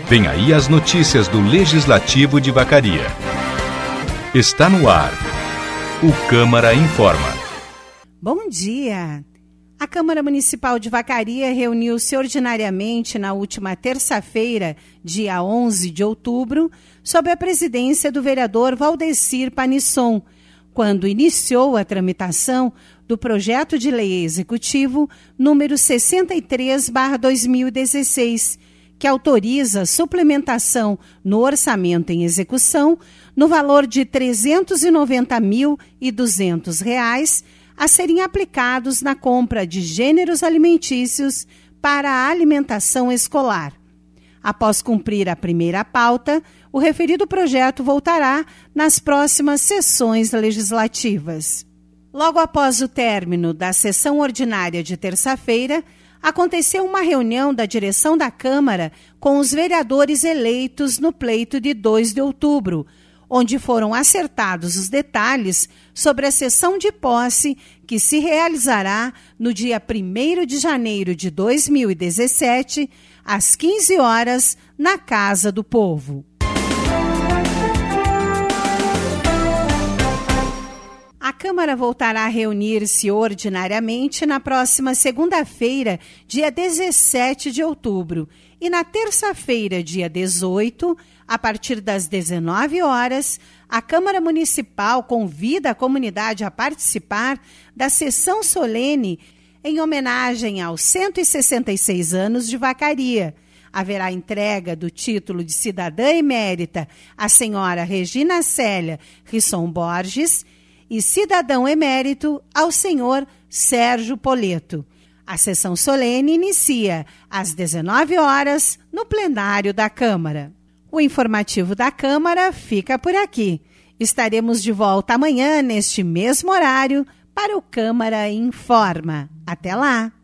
Vem aí as notícias do Legislativo de Vacaria. Está no ar. O Câmara Informa. Bom dia! A Câmara Municipal de Vacaria reuniu-se ordinariamente na última terça-feira, dia 11 de outubro, sob a presidência do vereador Valdecir Panisson, quando iniciou a tramitação do projeto de lei executivo número 63/2016, que autoriza suplementação no orçamento em execução no valor de R$ 390.200 a serem aplicados na compra de gêneros alimentícios para a alimentação escolar. Após cumprir a primeira pauta, o referido projeto voltará nas próximas sessões legislativas. Logo após o término da sessão ordinária de terça-feira, aconteceu uma reunião da direção da Câmara com os vereadores eleitos no pleito de 2 de outubro, onde foram acertados os detalhes sobre a sessão de posse que se realizará no dia 1º de janeiro de 2017, às 15 horas, na Casa do Povo. A Câmara voltará a reunir-se ordinariamente na próxima segunda-feira, dia 17 de outubro, e na terça-feira, dia 18, a partir das 19 horas, a Câmara Municipal convida a comunidade a participar da sessão solene em homenagem aos 166 anos de Vacaria. Haverá entrega do título de cidadã emérita à senhora Regina Célia Risson Borges e cidadão emérito ao senhor Sérgio Poleto. A sessão solene inicia às 19 horas no plenário da Câmara. O informativo da Câmara fica por aqui. Estaremos de volta amanhã neste mesmo horário para o Câmara Informa. Até lá!